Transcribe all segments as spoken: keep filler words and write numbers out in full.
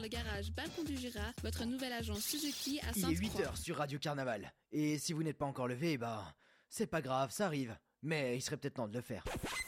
le garage Balcon du Jura, votre nouvel agent Suzuki à Sainte-Croix. Il est huit heures sur Radio Carnaval. Et si vous n'êtes pas encore levé, bah, c'est pas grave, ça arrive. Mais il serait peut-être temps de le faire.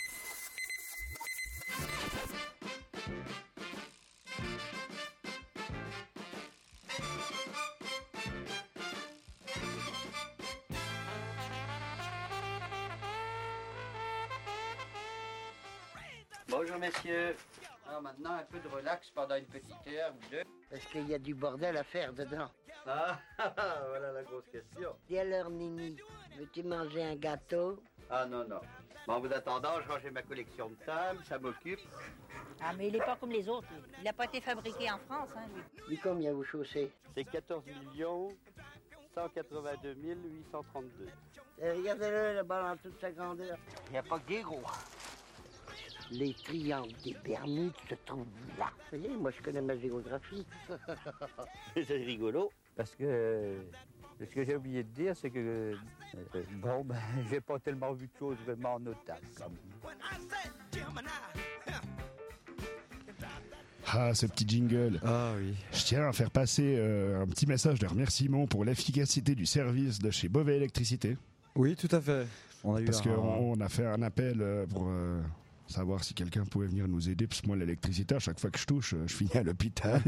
Bonjour messieurs. Alors maintenant un peu de relax pendant une petite heure ou deux. Parce qu'il y a du bordel à faire dedans. Ah, voilà la grosse question. Et alors Nini, veux-tu manger un gâteau? Ah non, non. Bon, en vous attendant, je rangeais ma collection de tables, ça m'occupe. Ah mais il est pas comme les autres. Il n'a pas été fabriqué en France, hein, lui. Dis combien vous chaussez? C'est quatorze millions cent quatre-vingt-deux mille huit cent trente-deux. Et regardez-le là-bas dans toute sa grandeur. Il n'y a pas que des gros. Les triangles des Bermudes se trouvent là. Vous voyez, moi je connais ma géographie. C'est rigolo. Parce que ce que j'ai oublié de dire, c'est que euh, bon, ben, j'ai pas tellement vu de choses vraiment notables. Quand même. Ah, ce petit jingle. Ah oui. Je tiens à faire passer euh, un petit message de remerciement pour l'efficacité du service de chez Beauvais Électricité. Oui, tout à fait. On a eu Parce un... qu'on a fait un appel euh, pour euh, savoir si quelqu'un pouvait venir nous aider. Parce que moi, l'électricité, à chaque fois que je touche, euh, je finis à l'hôpital.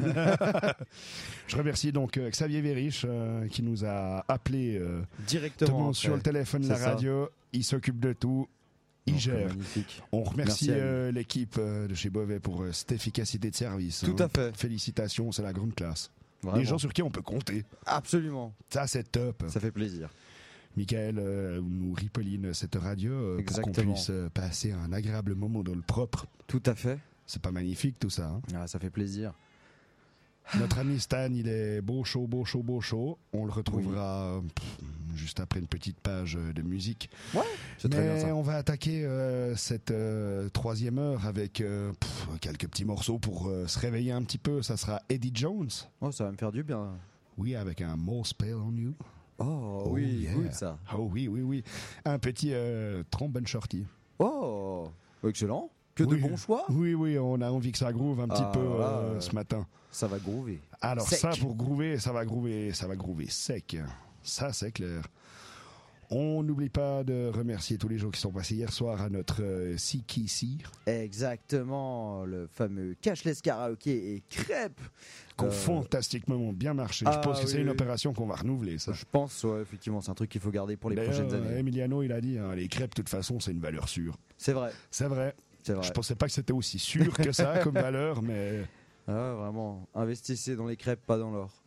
Je remercie donc euh, Xavier Vérich euh, qui nous a appelé euh, directement sur le téléphone de la radio. Il s'occupe de tout. Il Donc, gère. magnifique. On remercie Merci à euh, l'équipe euh, de chez Beauvais pour euh, cette efficacité de service. Tout hein. à fait. Félicitations, c'est la grande classe. Vraiment. Les gens sur qui on peut compter. Absolument. Ça, c'est top. Ça fait plaisir. Michael euh, nous ripolline cette radio euh, pour qu'on Exactement. puisse euh, passer un agréable moment dans le propre. Tout à fait. C'est pas magnifique tout ça. Hein. Ah, ça fait plaisir. Notre ami Stan, il est beau chaud, beau chaud, beau chaud. On le retrouvera euh, pff, juste après une petite page euh, de musique. Ouais, c'est très bien Mais ça. on va attaquer euh, cette euh, troisième heure avec euh, pff, quelques petits morceaux pour euh, se réveiller un petit peu. Ça sera Eddie Jones. Oh, ça va me faire du bien. Oui, avec un More Spell on You. Oh, Oh, oui, yeah. good ça. Oh oui, oui, oui. Un petit euh, trombone shorty. Oh, excellent. Que Oui. de bons choix. Oui, oui, on a envie que ça groove un petit Ah, peu voilà, euh, euh, ce matin. Ça va groover. Alors Sec. ça, pour groover, ça va groover, ça va groover sec. Ça, c'est clair. On n'oublie pas de remercier tous les gens qui sont passés hier soir à notre euh, C K C. Exactement, le fameux cashless karaoké et crêpes. Qui ont Euh, fantastiquement bien marché. ah, Je pense que oui, c'est une oui. opération qu'on va renouveler, ça. Je pense, ouais, effectivement, c'est un truc qu'il faut garder pour les D'ailleurs, prochaines années. Emiliano, il a dit, hein, les crêpes, de toute façon, c'est une valeur sûre. C'est vrai, C'est vrai. c'est vrai. Je pensais pas que c'était aussi sûr que ça comme valeur, mais... Ah, vraiment, investissez dans les crêpes, pas dans l'or.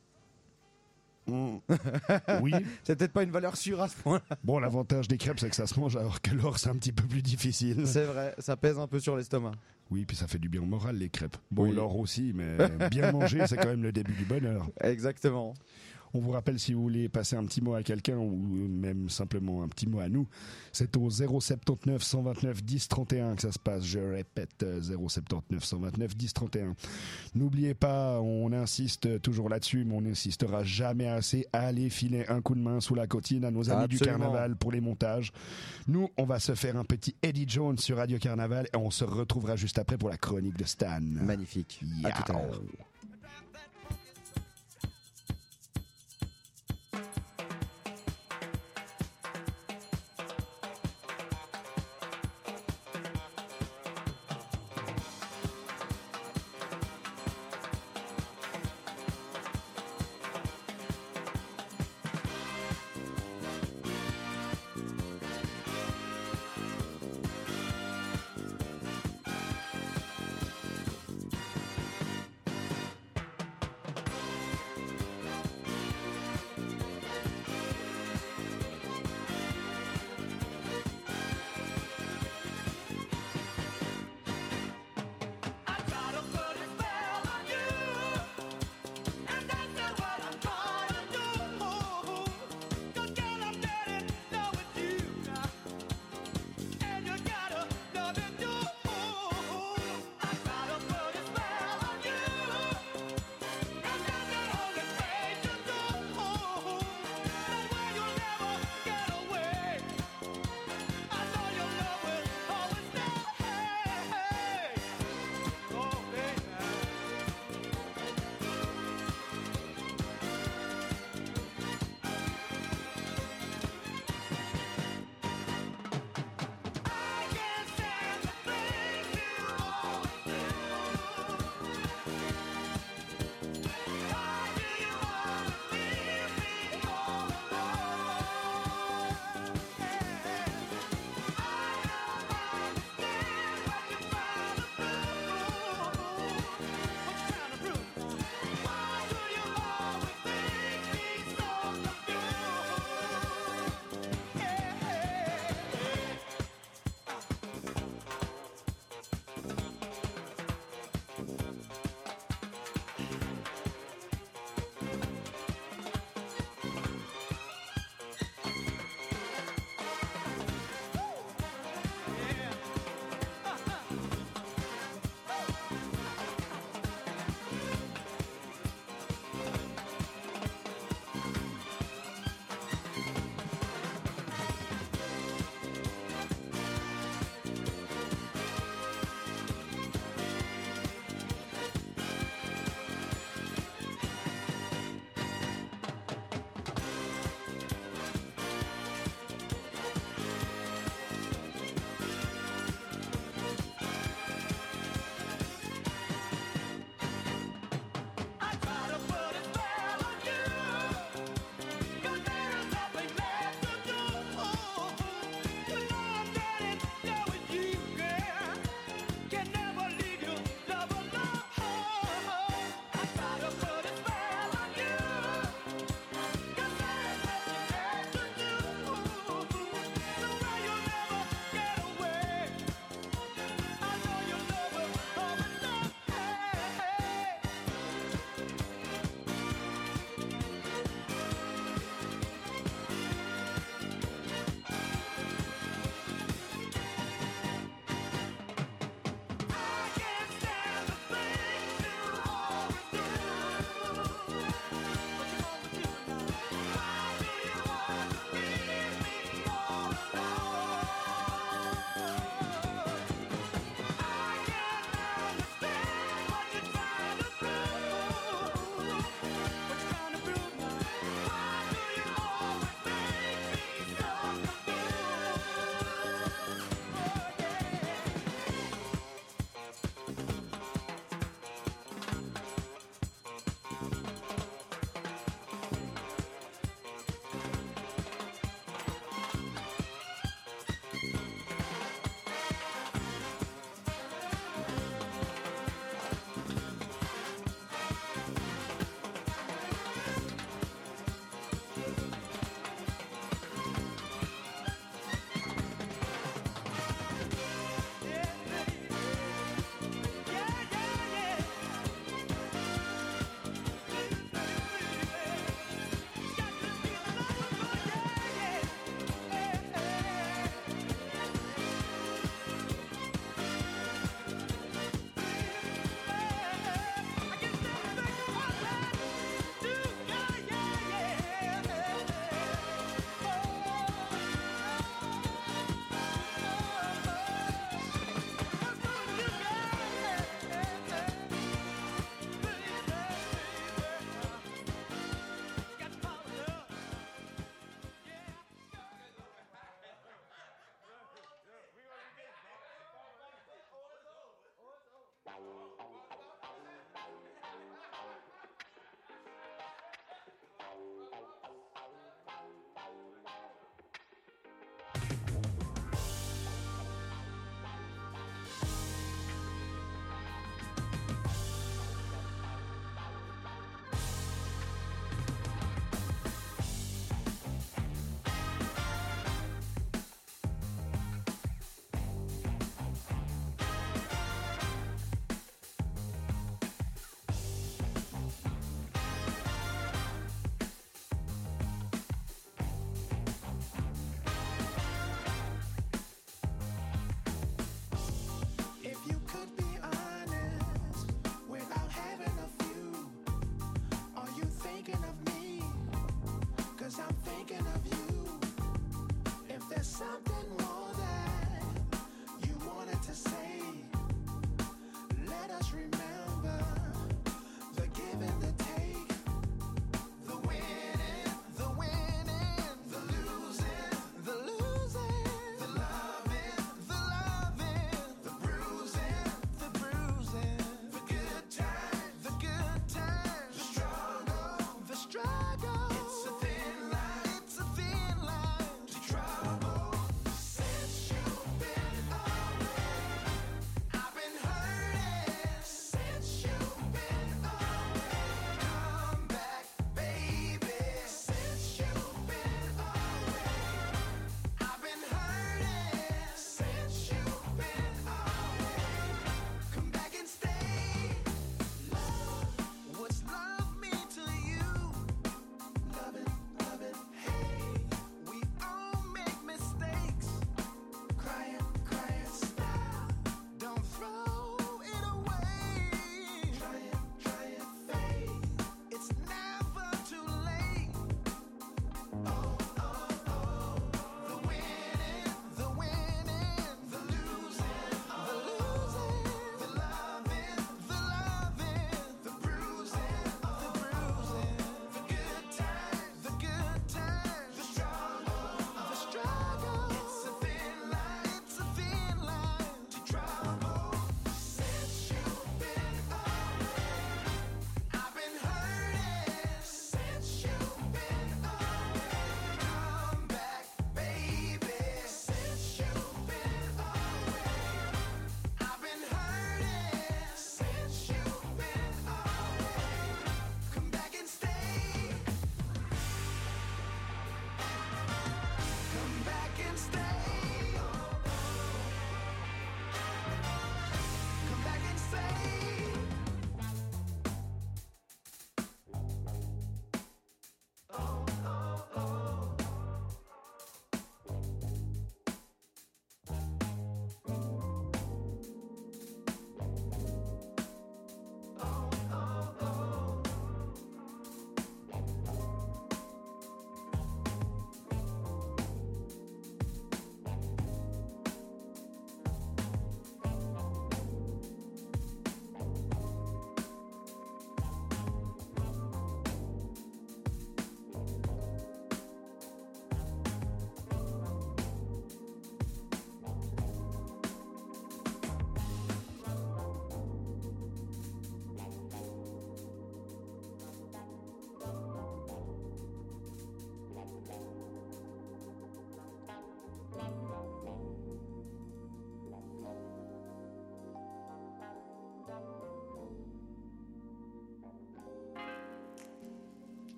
Mm. Oui. C'est peut-être pas une valeur sûre à ce point-là. Bon, l'avantage des crêpes, c'est que ça se mange, alors que l'or, c'est un petit peu plus difficile. C'est vrai, ça pèse un peu sur l'estomac. Oui, puis ça fait du bien au moral, les crêpes. Bon, Oui. l'or aussi, mais bien manger, c'est quand même le début du bonheur. Exactement. On vous rappelle, si vous voulez passer un petit mot à quelqu'un, ou même simplement un petit mot à nous, c'est au zéro sept neuf cent vingt-neuf dix trente et un que ça se passe. Je répète, zéro sept neuf cent vingt-neuf dix trente et un. N'oubliez pas, on insiste toujours là-dessus, mais on n'insistera jamais assez. Allez filer un coup de main sous la cotine à nos amis du Absolument. Carnaval pour les montages. Nous, on va se faire un petit Eddie Jones sur Radio Carnaval et on se retrouvera juste après pour la chronique de Stan. Magnifique. À tout à l'heure.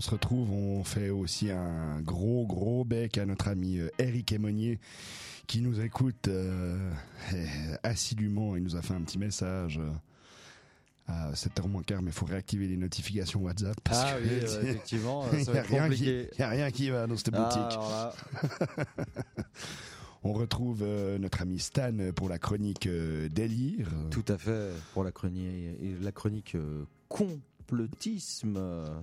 on se retrouve, on fait aussi un gros gros bec à notre ami euh, Eric Emonier qui nous écoute euh, assidûment. Il nous a fait un petit message euh, à sept heures moins quart, mais il faut réactiver les notifications WhatsApp. Parce Ah que oui, euh, effectivement, ça il va n'y a, être rien qui- compliqué. y a rien qui va dans cette Ah, boutique. alors là, On retrouve euh, notre ami Stan pour la chronique euh, Délire. tout à fait, pour la chronique, et la chronique euh, complotisme.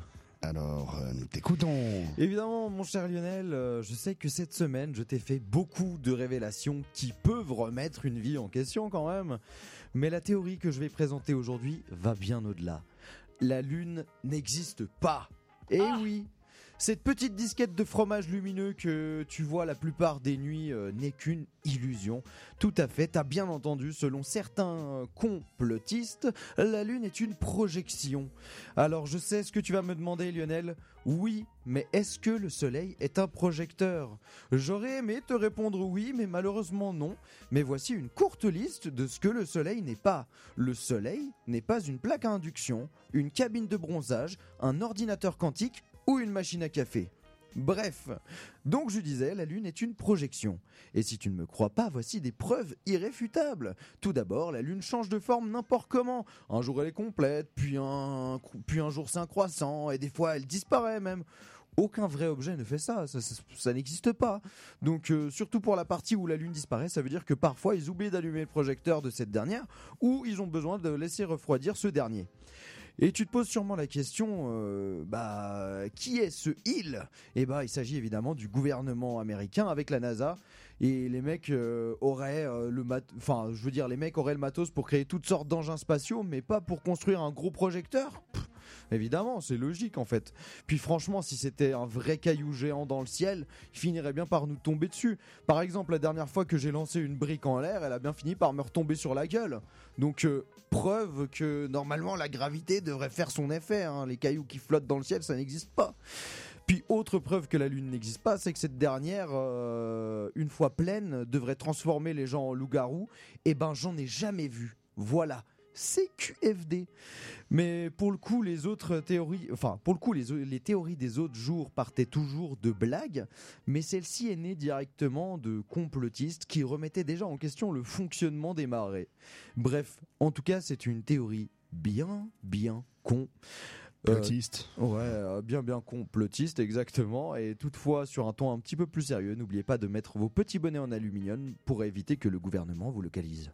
Alors, euh, nous t'écoutons. Évidemment, mon cher Lionel, euh, je sais que cette semaine, je t'ai fait beaucoup de révélations qui peuvent remettre une vie en question quand même. Mais la théorie que je vais présenter aujourd'hui va bien au-delà. La Lune n'existe pas. Et oui, cette petite disquette de fromage lumineux que tu vois la plupart des nuits euh, n'est qu'une illusion. Tout à fait, t'as bien entendu, selon certains euh, complotistes, la Lune est une projection. Alors je sais ce que tu vas me demander, Lionel. Oui, mais est-ce que le Soleil est un projecteur ? J'aurais aimé te répondre oui, mais malheureusement non. Mais voici une courte liste de ce que le Soleil n'est pas. Le Soleil n'est pas une plaque à induction, une cabine de bronzage, un ordinateur quantique ou une machine à café. Bref, donc je disais, la Lune est une projection. Et si tu ne me crois pas, voici des preuves irréfutables. Tout d'abord, la Lune change de forme n'importe comment. Un jour elle est complète, puis un, puis un jour c'est un croissant, et des fois elle disparaît même. Aucun vrai objet ne fait ça, ça, ça, ça n'existe pas. Donc euh, surtout pour la partie où la Lune disparaît, ça veut dire que parfois ils oublient d'allumer le projecteur de cette dernière, ou ils ont besoin de laisser refroidir ce dernier. Et tu te poses sûrement la question, euh, bah, qui est ce il ? Eh bah, il s'agit évidemment du gouvernement américain avec la NASA. Et les mecs euh, auraient euh, le mat- enfin, je veux dire, les mecs auraient le matos pour créer toutes sortes d'engins spatiaux, mais pas pour construire un gros projecteur. Pff, évidemment, c'est logique en fait. Puis franchement, si c'était un vrai caillou géant dans le ciel, il finirait bien par nous tomber dessus. Par exemple, la dernière fois que j'ai lancé une brique en l'air, elle a bien fini par me retomber sur la gueule. Donc, euh, preuve que normalement la gravité devrait faire son effet. Hein. Les cailloux qui flottent dans le ciel, ça n'existe pas. Puis autre preuve que la Lune n'existe pas, c'est que cette dernière, euh, une fois pleine, devrait transformer les gens en loups-garous. Eh ben, j'en ai jamais vu. Voilà. C Q F D. Mais pour le coup, les autres théories, enfin, pour le coup, les, les théories des autres jours partaient toujours de blagues, mais celle-ci est née directement de complotistes qui remettaient déjà en question le fonctionnement des marées. Bref, en tout cas, c'est une théorie bien, bien con. Plotiste. Euh, ouais, euh, bien bien complotiste, exactement. Et toutefois, sur un ton un petit peu plus sérieux, n'oubliez pas de mettre vos petits bonnets en aluminium pour éviter que le gouvernement vous localise.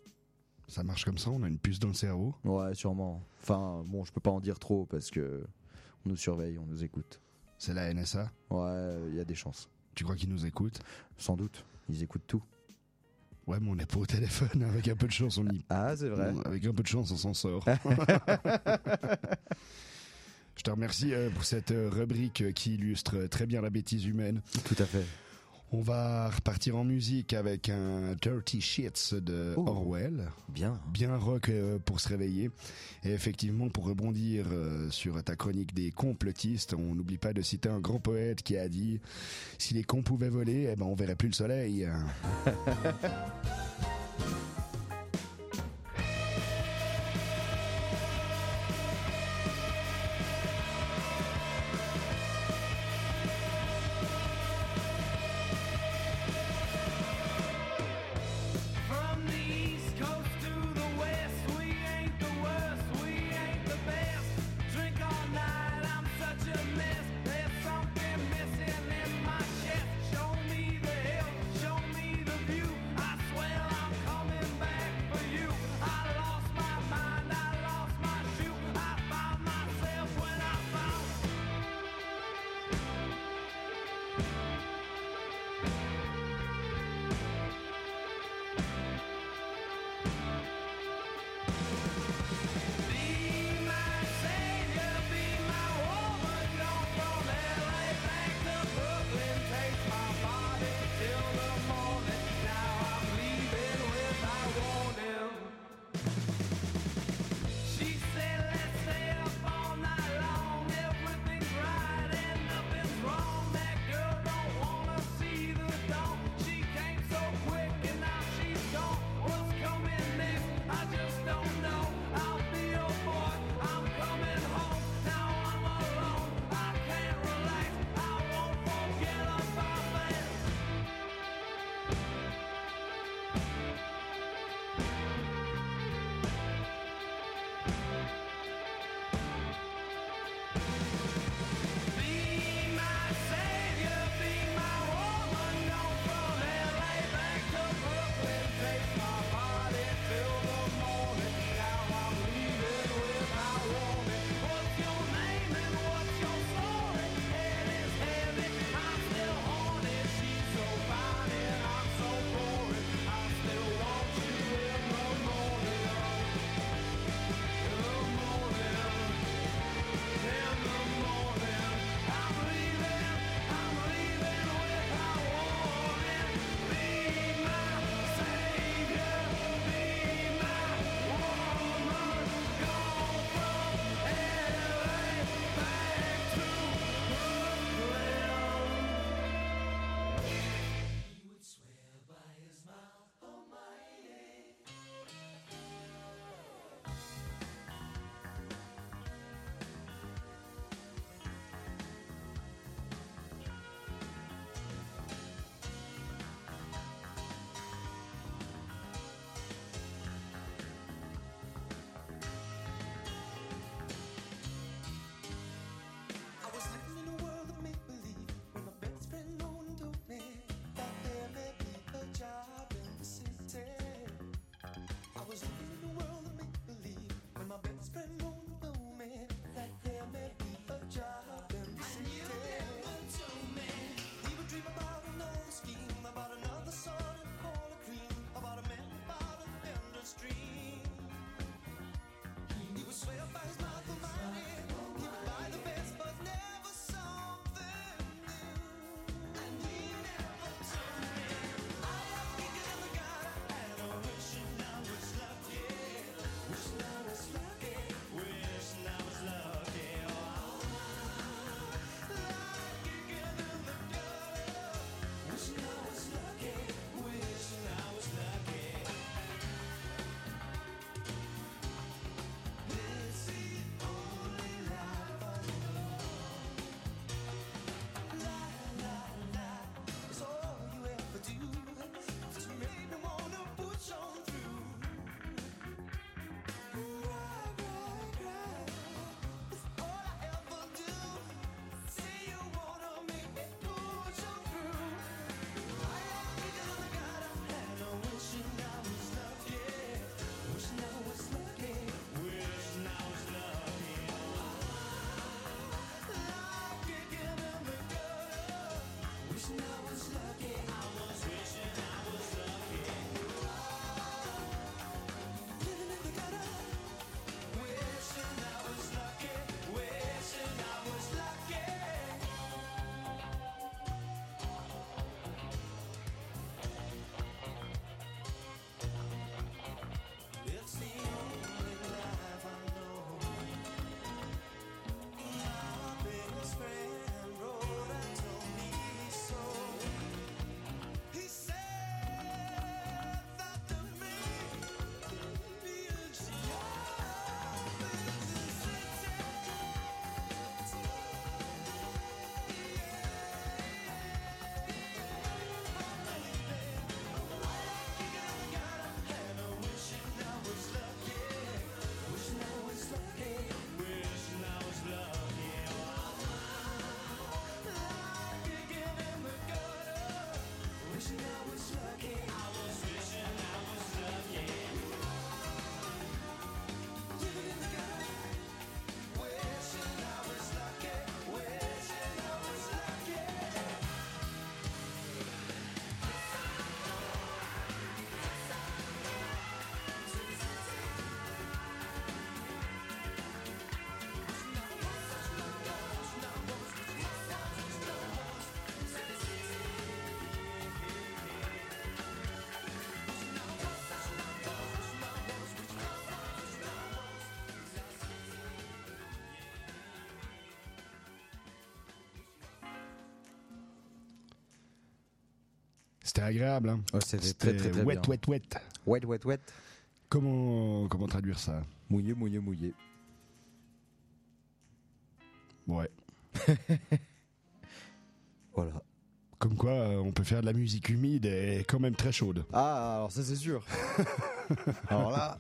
Ça marche comme ça, on a une puce dans le cerveau. Ouais, sûrement. Enfin, bon, je peux pas en dire trop parce que on nous surveille, on nous écoute. C'est la N S A. Ouais, il y a des chances. Tu crois qu'ils nous écoutent ? Sans doute. Ils écoutent tout. Ouais, mais on n'est pas au téléphone. Avec un peu de chance, on y... Ah, c'est vrai. Avec un peu de chance, on s'en sort. Je te remercie euh, pour cette euh, rubrique euh, qui illustre euh, très bien la bêtise humaine. Tout à fait. On va repartir en musique avec un Dirty Shits de Oh. Orwell. Bien. Bien rock euh, pour se réveiller. Et effectivement, pour rebondir euh, sur ta chronique des complotistes, on n'oublie pas de citer un grand poète qui a dit « Si les cons pouvaient voler, eh ben on verrait plus le soleil ». Show me the hill, show me the view. I swear C'était agréable, hein. Oh, c'était très, très, très wet, bien. wet, wet. Wet, wet, wet. Comment, comment traduire ça? Mouillé, mouillé, mouillé. Ouais. Voilà. Comme quoi, euh, on peut faire de la musique humide et quand même très chaude. Ah, alors ça c'est sûr. Alors là...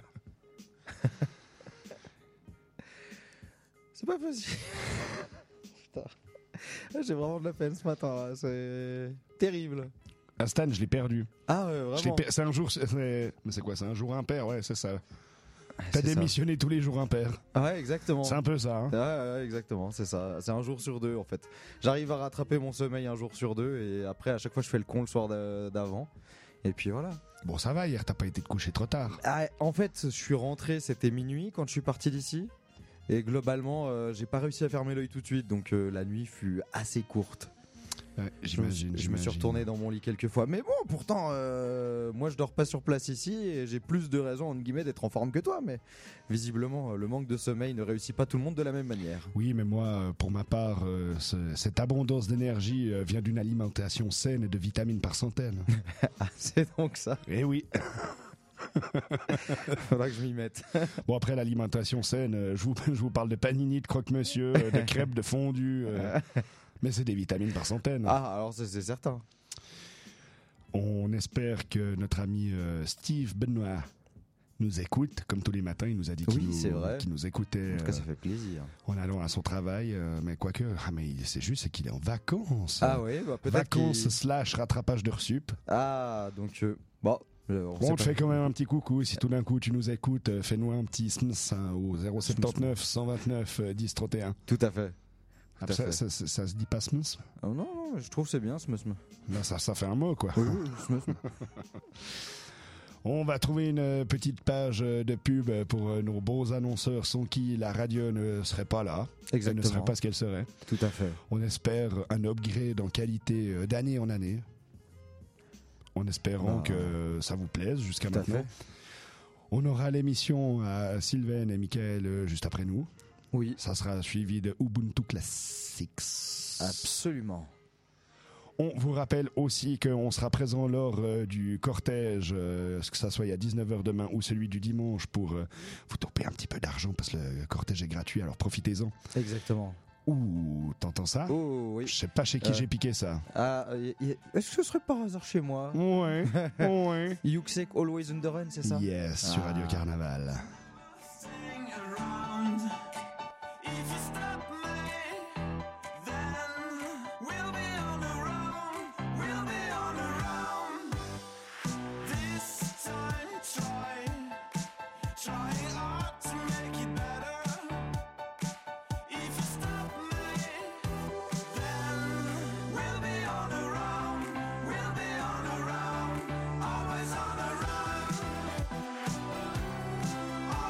c'est pas possible. Putain. J'ai vraiment de la peine ce matin, là. C'est terrible. Ah, Stan, je l'ai perdu. Ah ouais, Je l'ai vraiment. per- C'est un jour... c'est- Mais c'est quoi? C'est un jour impair, ouais, c'est ça. T'as C'est ça. démissionné tous les jours impairs. Ouais, exactement. C'est un peu ça, hein. Ouais, ouais, exactement, c'est ça. C'est un jour sur deux en fait. J'arrive à rattraper mon sommeil un jour sur deux et après à chaque fois je fais le con le soir d'a- d'avant. Et puis voilà. Bon, ça va, hier, t'as pas été te coucher trop tard. Ah, en fait, je suis rentré, c'était minuit quand je suis parti d'ici. Et globalement, euh, j'ai pas réussi à fermer l'œil tout de suite, donc euh, la nuit fut assez courte. Ouais, Je, j'imagine. je me suis j'imagine. retourné dans mon lit quelques fois. Mais bon, pourtant, euh, moi je dors pas sur place ici et j'ai plus de raisons, entre guillemets, d'être en forme que toi. Mais visiblement, le manque de sommeil ne réussit pas tout le monde de la même manière. Oui, mais moi, euh, pour ma part, euh, ce- cette abondance d'énergie euh, vient d'une alimentation saine et de vitamines par centaines. Ah, c'est donc ça. Eh oui. Faudra que je m'y mette. Bon, après l'alimentation saine, euh, je vous, je vous parle de panini, de croque-monsieur, euh, de crêpes, de fondue. euh, mais c'est des vitamines par centaines. Ah, alors ça, c'est certain. On espère que notre ami euh, Steve Benoît nous écoute. Comme tous les matins, il nous a dit qu'il Oui, nous, c'est vrai. qu'il nous écoutait En tout cas, euh, ça fait plaisir. en allant à son travail. euh, mais quoique, ah, mais il- c'est juste c'est qu'il est en vacances. Ah oui, bah peut-être. Vacances qu'il- slash rattrapage de resup. Ah, donc euh, bon. euh, on Bon, sait on te pas. fait quand même un petit coucou. Si tout d'un coup tu nous écoutes, euh, fais-nous un petit sms hein, au zéro sept neuf cent vingt-neuf dix trente et un. Tout à fait. Tout Ah, à ça, fait. ça, ça- ça se dit pas sms? Oh, non, non, je trouve que c'est bien ce musme. Là, ça, ça fait un mot, quoi. Oui, oui, ce musme. On va trouver une euh, petite page euh, de pub pour euh, nos beaux annonceurs sans qui la radio ne serait pas là. Elle ne Exactement. serait pas ce qu'elle serait. Tout à fait. On espère un upgrade en qualité euh, d'année en année. En espérant Bah, que ça vous plaise jusqu'à Tout à maintenant. fait. On aura l'émission à Sylvain et Mickaël euh, juste après nous. Oui, Ça sera suivi de Ubuntu Classics. absolument. On vous rappelle aussi qu'on sera présent lors euh, du cortège, euh, que ça soit à dix-neuf heures demain ou celui du dimanche, pour euh, vous toper un petit peu d'argent parce que le cortège est gratuit, alors profitez-en. Exactement. Ouh, t'entends ça? Oh oui. Je sais pas chez qui Euh. j'ai piqué ça. Ah, y- y- est-ce que ce serait par hasard chez moi? Ouais, ouais. Yuxek Always on the Run, c'est ça? Yes, sur Ah. Radio Carnaval. Always on the run.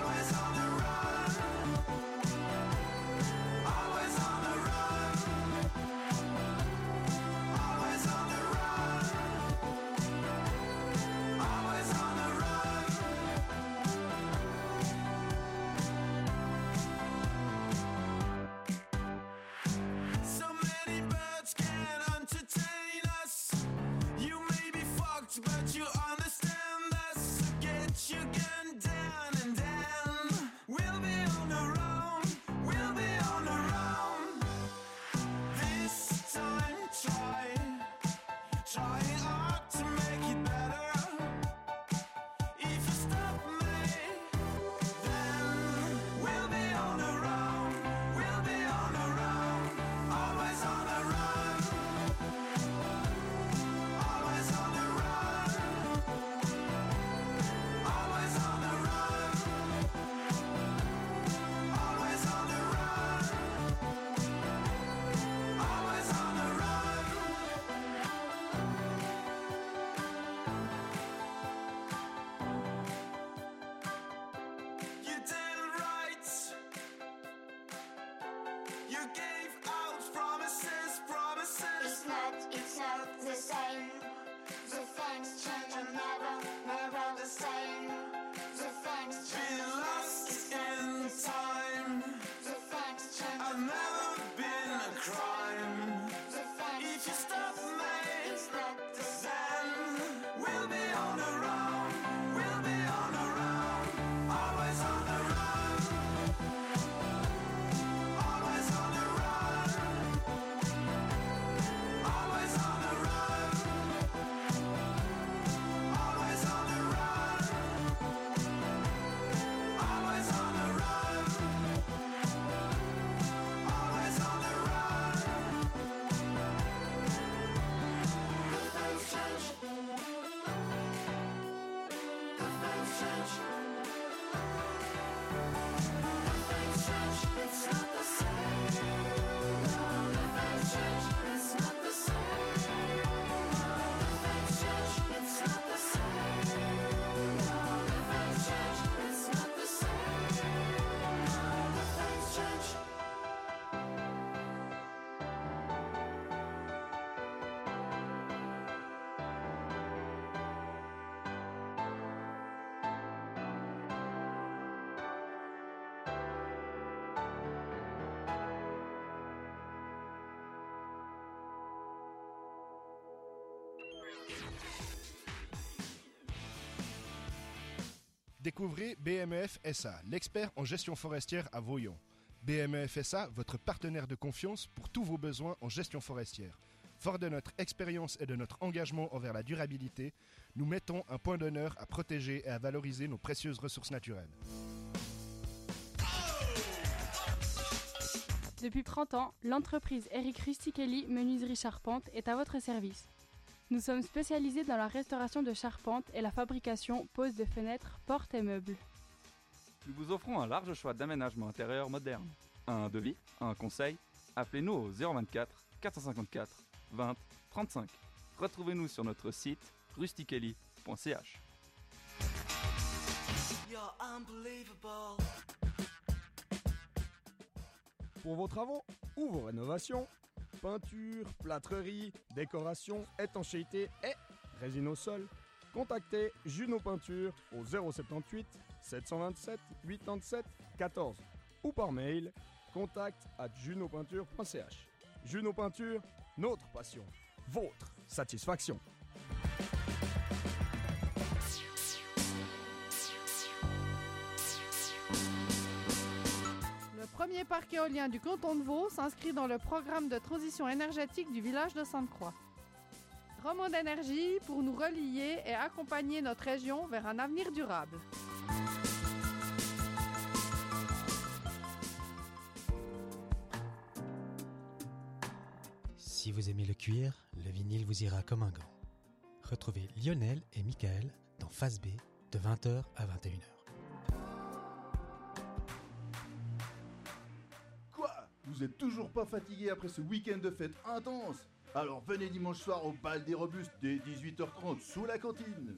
Découvrez B M E F S A, l'expert en gestion forestière à Voyon. B M E F S A, votre partenaire de confiance pour tous vos besoins en gestion forestière. Fort de notre expérience et de notre engagement envers la durabilité, nous mettons un point d'honneur à protéger et à valoriser nos précieuses ressources naturelles. Depuis trente ans, l'entreprise Eric Rustichelli Menuiserie Charpente est à votre service. Nous sommes spécialisés dans la restauration de charpente et la fabrication, pose de fenêtres, portes et meubles. Nous vous offrons un large choix d'aménagements intérieurs modernes. Un devis, un conseil, appelez-nous au zéro vingt-quatre quatre cent cinquante-quatre vingt trente-cinq. Retrouvez-nous sur notre site rustichelli point c h. Pour vos travaux ou vos rénovations, peinture, plâtrerie, décoration, étanchéité et résine au sol, contactez Juno Peinture au zéro soixante-huit sept cent vingt-sept quatre-vingt-sept quatorze ou par mail contact arobase junopeinture point c h. Juno Peinture, notre passion, votre satisfaction. Le premier parc éolien du canton de Vaud s'inscrit dans le programme de transition énergétique du village de Sainte-Croix. Romand d'énergie pour nous relier et accompagner notre région vers un avenir durable. Si vous aimez le cuir, le vinyle vous ira comme un gant. Retrouvez Lionel et Michael dans Face B de vingt heures à vingt et une heures. Quoi ? Vous êtes toujours pas fatigué après ce week-end de fête intense ? Alors venez dimanche soir au bal des Robustes dès dix-huit heures trente sous la cantine.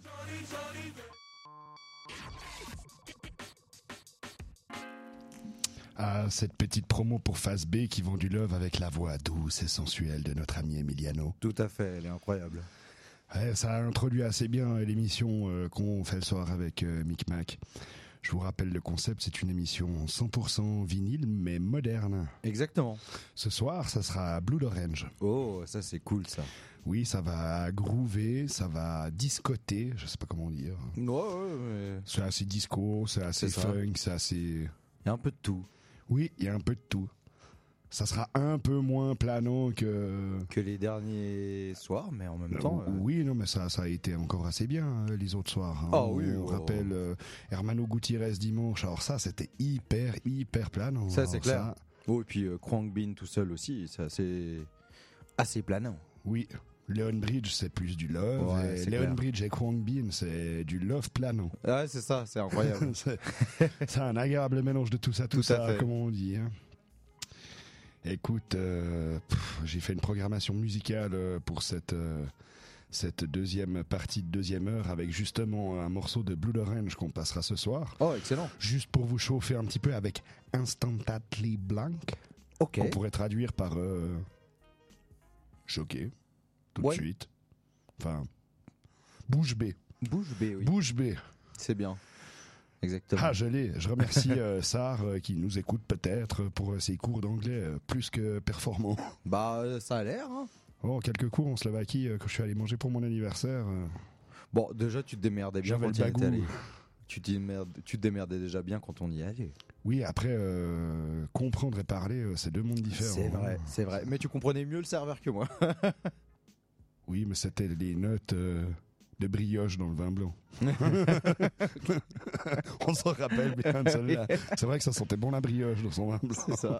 Ah, cette petite promo pour Face B qui vend du love avec la voix douce et sensuelle de notre ami Emiliano. Tout à fait, elle est incroyable. Ouais, ça a introduit assez bien l'émission euh, qu'on fait le soir avec euh, Mic Mac. Je vous rappelle le concept, c'est une émission cent pour cent vinyle mais moderne. Exactement. Ce soir, ça sera Blood Orange. Oh, ça c'est cool ça. Oui, ça va groover, ça va discoter, je sais pas comment dire. Ouais, ouais, ouais. C'est assez disco, c'est assez C'est ça. funk, c'est assez... Il y a un peu de tout. Oui, il y a un peu de tout. Ça sera un peu moins planant que... Que les derniers soirs, mais en même temps... Euh, oui, non, mais ça, ça a été encore assez bien euh, les autres soirs. Hein. Ah oui, On oh. rappelle euh, Hermano Gutiérrez dimanche. Alors ça, c'était hyper, hyper planant. Ça, Alors c'est clair. ça- Oh, et puis euh, Kwang Bin tout seul aussi, c'est assez, assez planant. Oui, Leon Bridge, c'est plus du love. Ouais, et c'est Leon clair. Bridge et Kwang Bin, c'est du love planant. Ouais, c'est ça, c'est incroyable. c'est c'est un agréable mélange de tout ça, tout, Tout à ça, fait. comme on dit. Hein. Écoute, euh, pff, j'ai fait une programmation musicale euh, pour cette, euh, cette deuxième partie de deuxième heure avec justement un morceau de Blood Orange qu'on passera ce soir. Oh, excellent. Juste pour vous chauffer un petit peu avec Instantly Blank. Ok. On pourrait traduire par euh, choqué, tout Ouais. de suite. Enfin, bouche bée. Bouche bée, oui. Bouche bée. C'est bien. Exactement. Ah, je l'ai. Je remercie euh, Sar euh, qui nous écoute peut-être pour euh, ses cours d'anglais euh, plus que performants. Bah, euh, ça a l'air. Hein. Oh, quelques cours en Slovaquie euh, que je suis allé manger pour mon anniversaire. euh, Bon, déjà, tu te démerdais bien J'avais quand le on y était bagou. allé. Tu, te démerdes- tu te démerdais déjà bien quand on y allait. Oui, après, euh, comprendre et parler, euh, c'est deux mondes différents. C'est vrai, hein. c'est vrai. Mais tu comprenais mieux le serveur que moi. Oui, mais c'était les notes euh, de brioche dans le vin blanc. On s'en rappelle bien de celle-là. C'est vrai que ça sentait bon la brioche dans son vin blanc. C'est ça.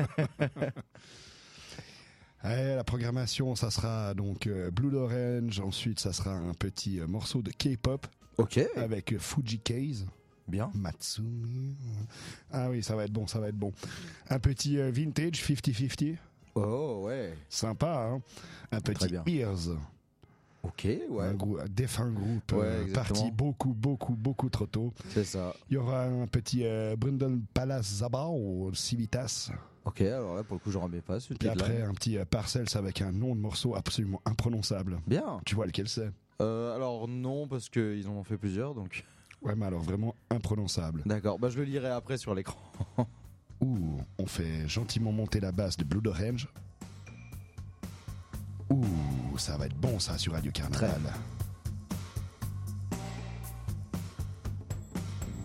Ouais, la programmation, ça sera donc euh, Blood Orange. Ensuite, ça sera un petit euh, morceau de K-pop. Ok. Avec euh, Fuji Case. Bien. Matsumi. Ah oui, ça va être bon, ça va être bon. Un petit euh, vintage cinquante cinquante. Oh, ouais. Sympa, hein. Un petit bien. Ears. Ok, ouais. Un, grou- un défunt groupe Ouais, euh, exactement. parti beaucoup, beaucoup, beaucoup trop tôt. C'est ça. Il y aura un petit euh, Brundle Palace Zabao, Civitas. Ok, alors là, pour le coup, je remets pas ce Puis titre-là. après, un petit euh, Parcells avec un nom de morceau absolument imprononçable. Bien. Tu vois lequel c'est? Euh, alors non, parce qu'ils en ont fait plusieurs, donc... Ouais, mais alors vraiment imprononçable. D'accord, bah je le lirai après sur l'écran. Ouh, on fait gentiment monter la basse de Blood Orange. Ouh, ça va être bon ça sur Radio Carnaval.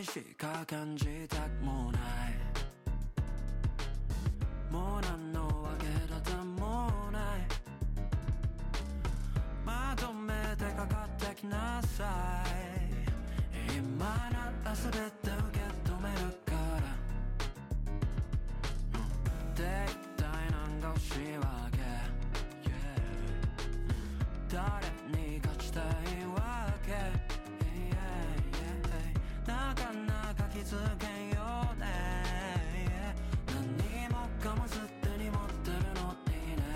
ないしか感じたくもない、もう何のわけだともない、まとめてかかってきなさい、今なら全て受け止めるから、うん、で一体何が欲しいわけ、yeah、誰に勝ちたいわけ、なかなか気づけんよね、何もかもすでに持ってるのにね、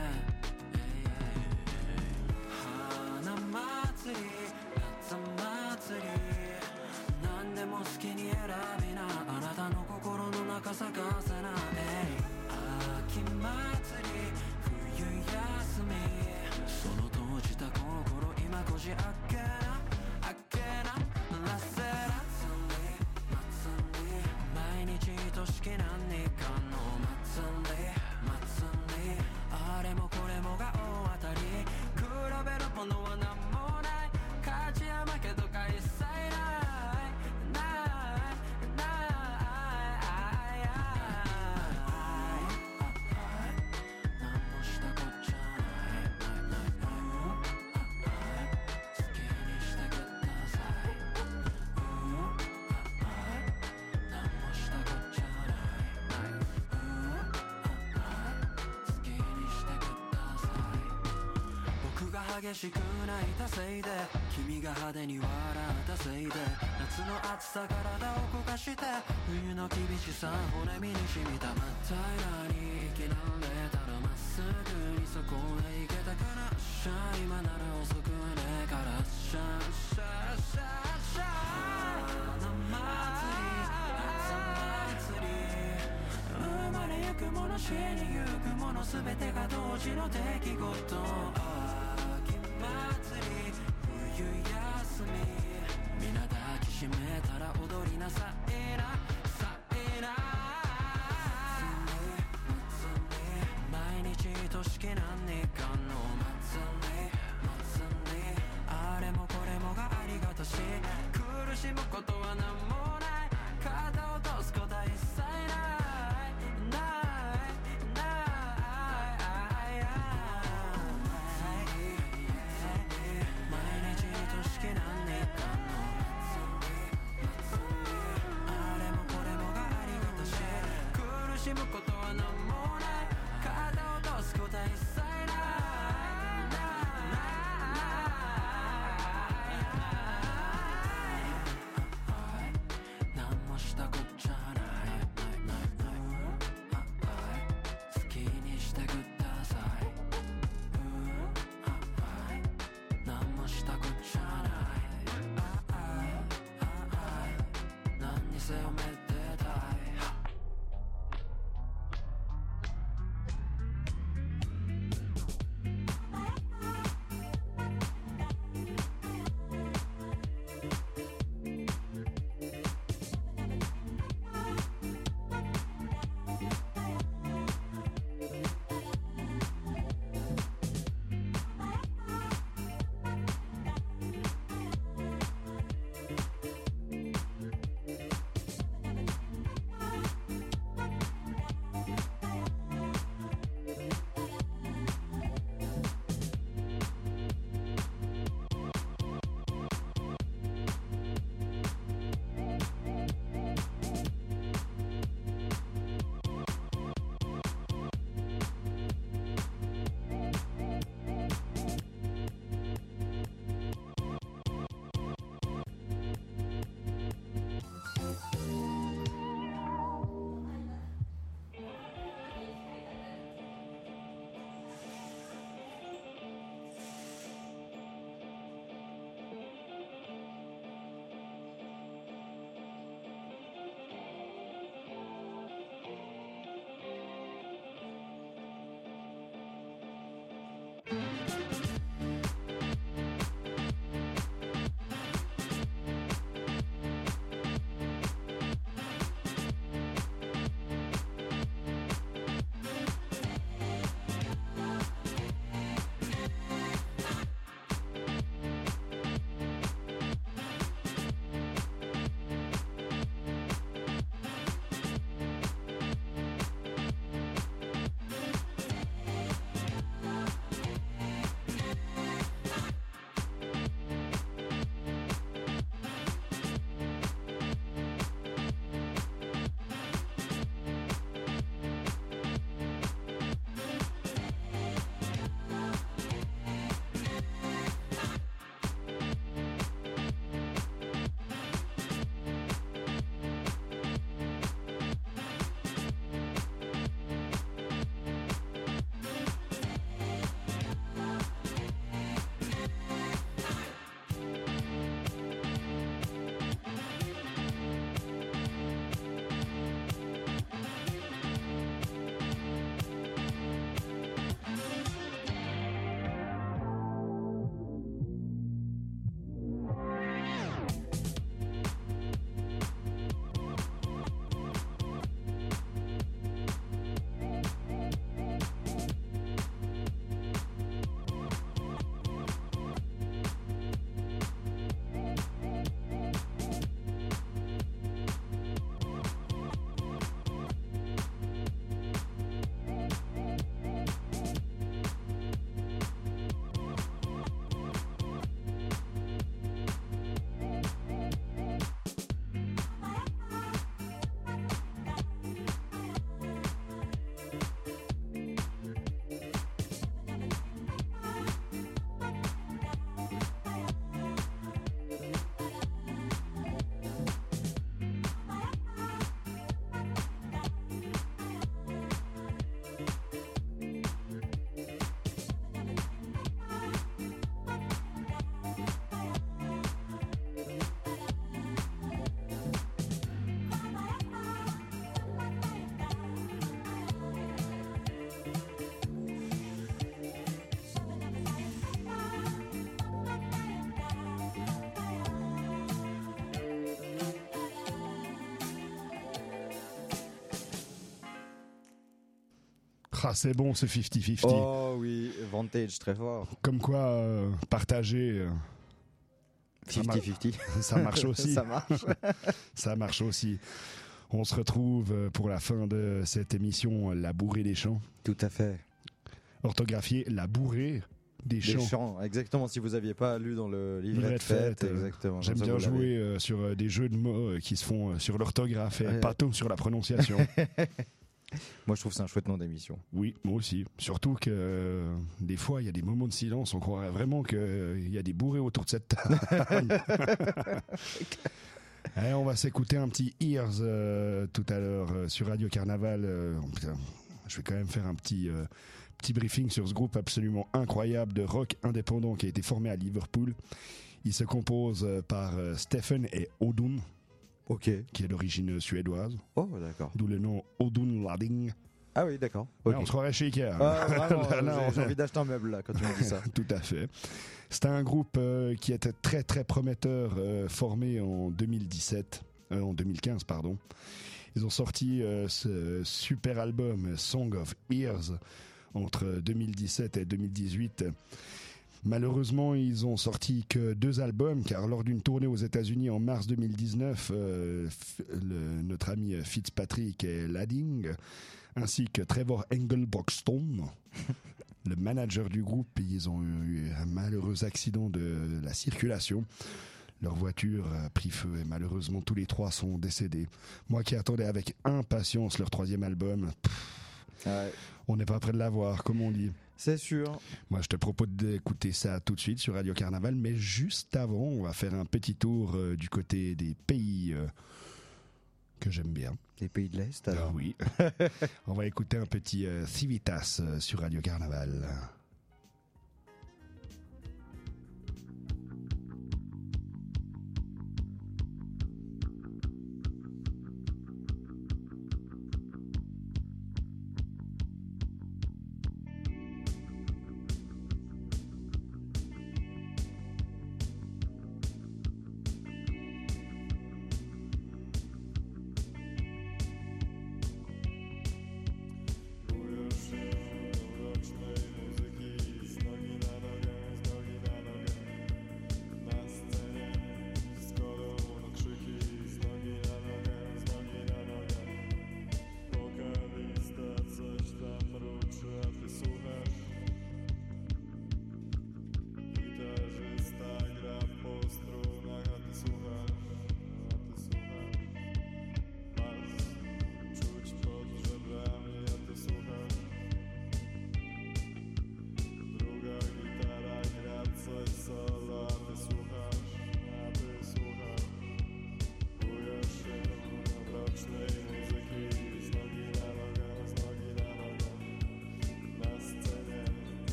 花祭り夏祭り何でも好きに選びな、あなたの心の中咲かせな、秋祭り冬休みその閉じた心今こじ開けな開けならせな、毎日愛しき何かの祭り祭り、あれもこれもが大当たり、比べるものは何もない、勝ちや負けとか一切ないないない、何もしたこっちゃないないない、好きにしてください、何もしたこっちゃないない、好きにしてください、僕が激しく泣いたせいで君が派手に笑ったせいで、夏の暑さ体を焦がして冬の厳しさ骨身に染みた、真っ平らに生きられたらまっすぐにそこへ行けたから、しゃ今なら遅くはねえから、しゃしゃしゃしゃ花祭り夏祭り、生まれゆくもの死にゆくもの全てが同時の出来事、秋祭り冬休み皆抱きしめたら踊りなさいなさいな、毎日愛しき何かの祭り祭り、あれもこれもがありがたし、苦しむことは何もない、肩を落とすことは一切ないないない、毎日愛しき何かの祭り祭り、あれもこれもがありがたし、苦しむことは何もない、肩を落とすことは一切ない何もしたこっちゃない好きにしてください、何もしたこっちゃない何にせよめでたい、 Ah, c'est bon ce cinquante cinquante. Oh oui, Vantage, très fort. Comme quoi, euh, partager. euh, ça mar- cinquante cinquante. Ça marche aussi. Ça marche. Ça marche aussi. On se retrouve euh, pour la fin de cette émission, La Bourrée des Champs. Tout à fait. Orthographié La Bourrée des Des Champs. champs, exactement. Si vous n'aviez pas lu dans le livret Livret de de fête, fête, euh, exactement. J'aime Comme ça, bien vous l'avez. jouer euh, sur euh, des jeux de mots euh, qui se font euh, sur l'orthographe et Ouais. pas tant sur la prononciation. Moi, je trouve que c'est un chouette nom d'émission. Oui, moi aussi. Surtout que euh, des fois, il y a des moments de silence. On croirait vraiment qu'il y a des bourrés autour de cette table. Allez, on va s'écouter un petit Ears euh, tout à l'heure euh, sur Radio Carnaval. Euh, oh, putain, je vais quand même faire un petit, euh, petit briefing sur ce groupe absolument incroyable de rock indépendant qui a été formé à Liverpool. Il se compose euh, par euh, Stephen et Odun. Ok. Qui est d'origine suédoise. Oh, d'accord. D'où le nom Odun Lading. Ah oui, d'accord. Ouais, Ok. on se croirait chez Ikea. Ah, vraiment, Là, là, j'ai- on- j'ai envie d'acheter un meuble là quand tu me dis ça. Tout à fait. C'était un groupe euh, qui était très très prometteur, euh, formé en deux mille dix-sept, euh, en deux mille quinze pardon. Ils ont sorti euh, ce super album Song of Ears entre deux mille dix-sept et deux mille dix-huit. Malheureusement, ils ont sorti que deux albums, car lors d'une tournée aux États-Unis en mars deux mille dix-neuf, euh, f- le- notre ami Fitzpatrick et Ladding, ainsi que Trevor Engelbrockstone, le manager du groupe, ils ont eu un malheureux accident de la circulation. Leur voiture a pris feu et malheureusement tous les trois sont décédés. Moi qui attendais avec impatience leur troisième album, pff, Ouais. on n'est pas près de l'avoir, comme on dit. C'est sûr. Moi, je te propose d'écouter ça tout de suite sur Radio Carnaval, mais juste avant, on va faire un petit tour euh, du côté des pays euh, que j'aime bien. Les pays de l'Est, alors. Ah oui. On va écouter un petit euh, Civitas euh, sur Radio Carnaval. Moja szyja mrocznej muzyki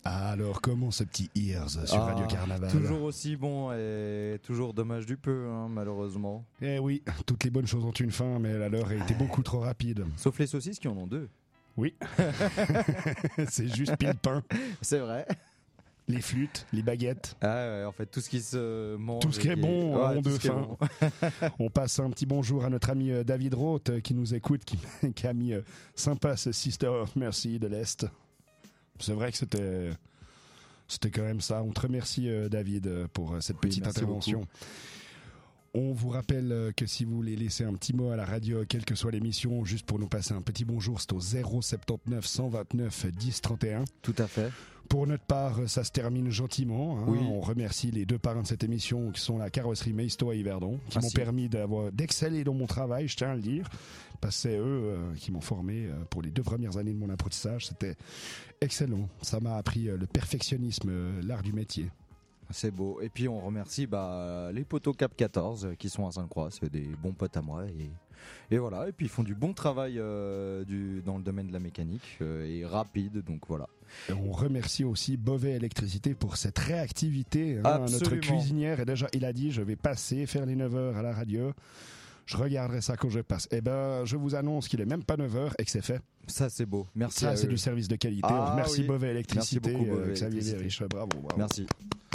Alors, comment ce petit Ears sur Ah, Radio Carnaval? Toujours aussi bon et toujours dommage du peu, hein, malheureusement. Eh oui, toutes les bonnes choses ont une fin, mais la leur a été beaucoup trop rapide. Sauf les saucisses qui en ont deux. Oui. C'est juste pile pain. C'est vrai. Les flûtes, les baguettes. Ah ouais, en fait, tout ce qui se mange. Tout ce qui est bon, ouais, on tout de ce qui est faim. bon. On passe un petit bonjour à notre ami euh, David Roth euh, qui nous écoute, qui, qui a mis euh, sympa ce Sister of Mercy de l'Est. C'est vrai que c'était, c'était quand même ça. On te remercie euh, David euh, pour euh, cette Oui, petite merci intervention. beaucoup. On vous rappelle euh, que si vous voulez laisser un petit mot à la radio, quelle que soit l'émission, juste pour nous passer un petit bonjour, c'est au zéro soixante-dix-neuf cent vingt-neuf dix trente et un. Tout à fait. Pour notre part, ça se termine gentiment. Hein. Oui. On remercie les deux parrains de cette émission qui sont la carrosserie Meisto et Yverdon, qui Merci. m'ont permis d'avoir, d'exceller dans mon travail, je tiens à le dire. Parce que c'est eux euh, qui m'ont formé euh, pour les deux premières années de mon apprentissage. C'était excellent. Ça m'a appris euh, le perfectionnisme, euh, l'art du métier. C'est beau. Et puis on remercie bah, les poteaux Cap quatorze qui sont à Sainte-Croix. C'est des bons potes à moi. Et, et voilà. Et puis ils font du bon travail euh, du, dans le domaine de la mécanique euh, et rapide. Donc voilà. Et on remercie aussi Beauvais Électricité pour cette réactivité. Hein, notre Absolument. cuisinière, et déjà, il a dit, je vais passer, faire les neuf heures à la radio. Je regarderai ça quand je passe. Eh ben, je vous annonce qu'il est même pas neuf heures et que c'est fait. Ça, c'est beau. Merci. Ça, à c'est eux. du service de qualité. Ah, on remercie oui. Beauvais Électricité. Merci beaucoup, Beauvais euh, Xavier Électricité. Riche. Bravo, bravo. Merci.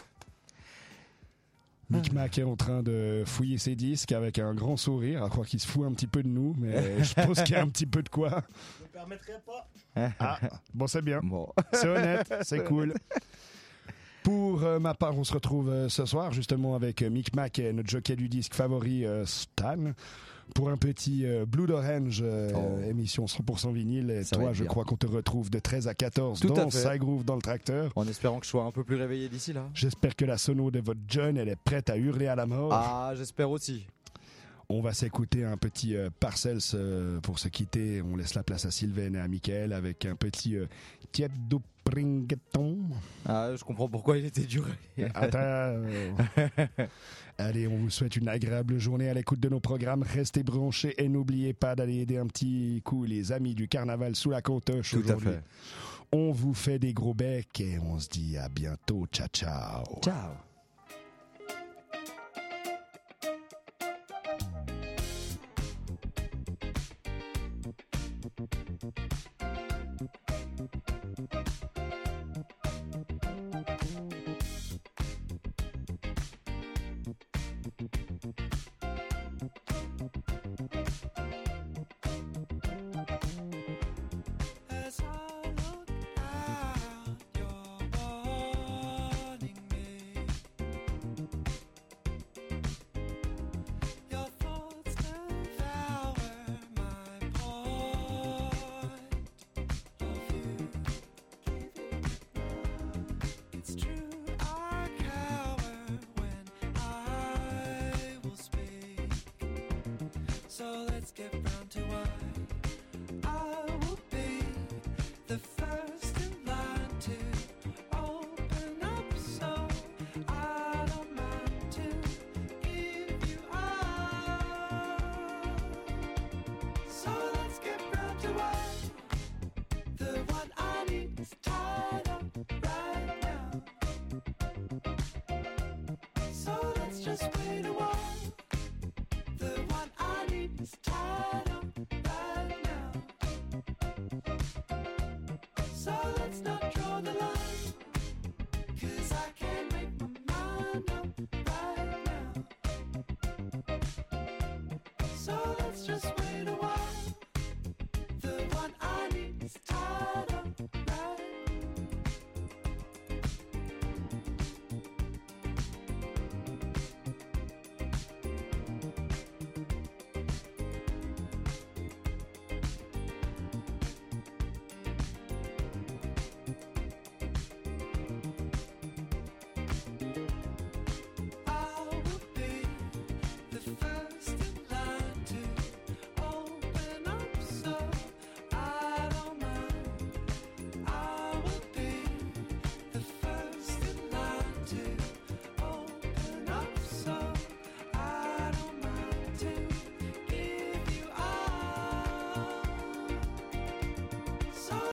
Mick Mac est en train de fouiller ses disques avec un grand sourire, à croire qu'il se fout un petit peu de nous, mais je pense qu'il y a un petit peu de quoi. Je me permettrai pas. Ah, bon, c'est bien. Bon. C'est honnête, c'est cool. Pour euh, ma part, on se retrouve euh, ce soir justement avec euh, Mick Mac et notre jockey du disque favori euh, Stan pour un petit euh, Blood Orange euh, Oh. émission cent pour cent vinyle. Et Ça va toi, être je bien. crois qu'on te retrouve de treize à quatorze Tout à dans fait. Sa Groove dans le tracteur. En espérant que je sois un peu plus réveillé d'ici là. J'espère que la sono de votre John, elle est prête à hurler à la mort. Ah, j'espère aussi. On va s'écouter un petit euh, Parcells euh, pour se quitter. On laisse la place à Sylvain et à Michael avec un petit euh, Tieto Pringueton. Ah, je comprends pourquoi il était dur. Attends. Allez, on vous souhaite une agréable journée à l'écoute de nos programmes. Restez branchés et n'oubliez pas d'aller aider un petit coup les amis du carnaval sous la Contoche Tout à aujourd'hui. fait. On vous fait des gros becs et on se dit à bientôt. Ciao, ciao. Ciao. As I look out, you're warning me. Your thoughts devour my point of view. It's true, I cower when I will speak. So let's get round to why. I will be the first in line to open up, so I don't mind to give you up. So let's get round to why the one I need is tied up right now. So let's just wait a while. The one I need is tied up right now. So let's not draw the line, 'cause I can't make my mind up right now. So let's just